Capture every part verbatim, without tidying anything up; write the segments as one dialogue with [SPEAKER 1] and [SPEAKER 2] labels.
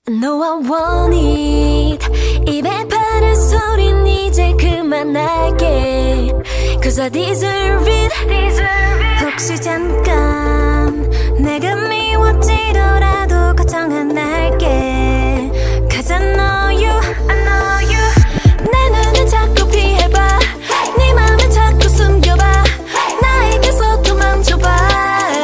[SPEAKER 1] 너와 want it 입에 바른 소린 이제 그만할게 Cause I deserve it, deserve it. 혹시 잠깐 내가 미워지더라도 걱정 안 할게 Cause I know you, I know you 내 눈을 자꾸 피해봐 네 맘을 자꾸 숨겨봐 나에게서 도망쳐봐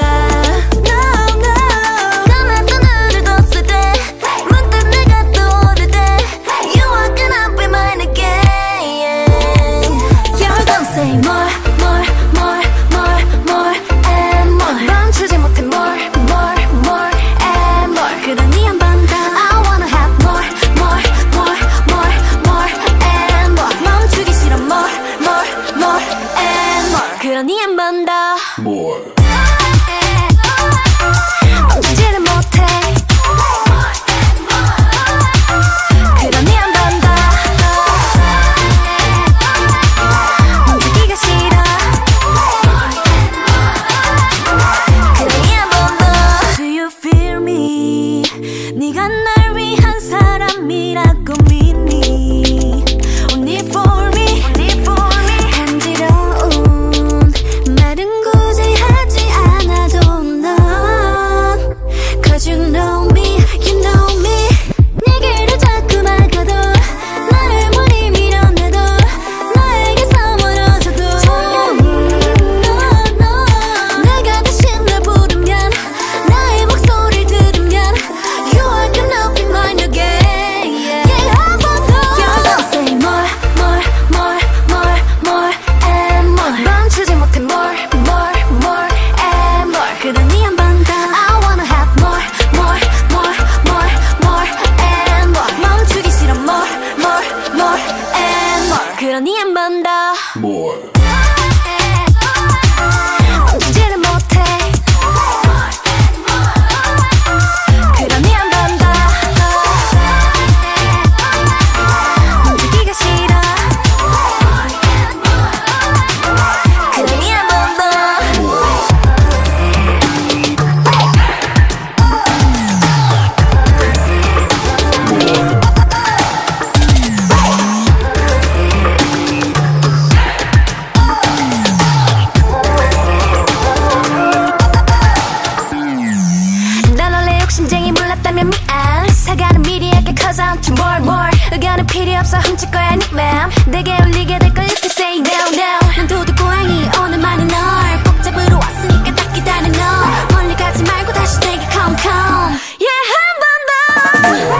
[SPEAKER 1] 그러니 한 번 더 More 멈추지를 못해 그러니 한 번 더 멈추기가 싫어 그러니 한 번 더 Do you feel me 네가 날 위한 사람이라고 믿니 Only for me You know me, you know me 내게를 자꾸 막아도 나를 무리 밀어내도 너에게서 멀어져도 no, no. 내가 대신 널 부르면 나의 목소리를 들으면 You are gonna be mine again yeah, yeah 한 번 더 You're gonna say more, more, more, more, more and more 멈추지 못해 more, more, more and more 그러니 한 번 더 I wanna have more 그러니 한 번 더 More 멈추지를 못해 그러니 한 번 더 멈추기가 싫어 그러니 한 번 더 미안 사과는 미리 할게 cause I'm too more more 의견은 필요 없어 훔칠 거야 네 맘 내게 울리게 될 걸 if you say no no 난 도둑고양이 오늘만이 널 꼭 잡으러 왔으니까 딱 기다려 너 멀리 가지 말고 다시 내게 come come yeah 한 번 더